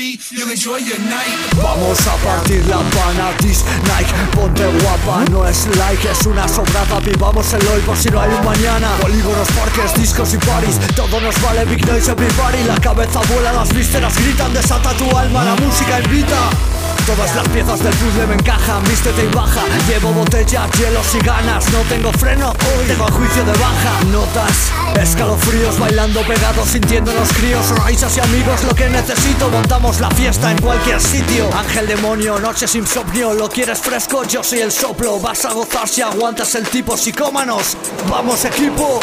guarantee you'll enjoy your night. Vamos a partir la pana, this Nike, ponte guapa, no es like, es una sobrada, vivamos el hoy por si no hay un mañana. Polígonos, parques, discos y parties, todo nos vale, big noise everybody. La cabeza vuela, las vísceras gritan, desata tu alma, la música invita. Todas las piezas del puzzle me encajan, vístete y baja. Llevo botellas, hielos y ganas, no tengo freno, hoy tengo el juicio de baja. Notas, escalofríos, bailando pegados, sintiéndonos críos. Risas y amigos, lo que necesito, montamos la fiesta en cualquier sitio. Ángel demonio, noches insomnio, lo quieres fresco, yo soy el soplo. Vas a gozar si aguantas el tipo, psicómanos, vamos equipo.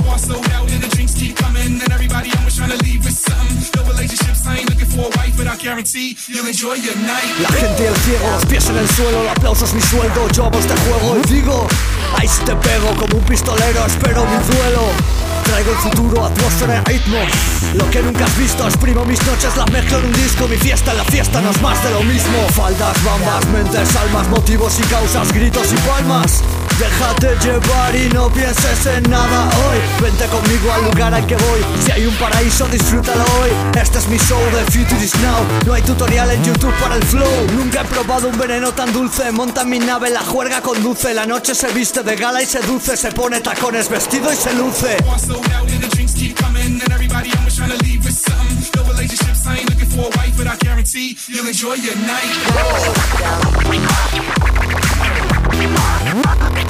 La gente y el ciego, los pies en el suelo, el aplauso es mi sueldo. Yo amo este juego y digo, ahí si te pego como un pistolero, espero mi duelo. Traigo el futuro, atmósfera y ritmo. Lo que nunca has visto, exprimo mis noches, las mezclo en un disco. Mi fiesta en la fiesta no es más de lo mismo. Faldas, bambas, mentes, almas, motivos y causas, gritos y palmas. Déjate llevar y no pienses en nada hoy. Vente conmigo al lugar al que voy. Si hay un paraíso, disfrútalo hoy. Este es mi show, the future is now. No hay tutorial en YouTube para el flow. Nunca he probado un veneno tan dulce. Monta en mi nave, la juerga conduce. La noche se viste de gala y seduce. Se pone tacones, vestido y se luce. You'll enjoy your night.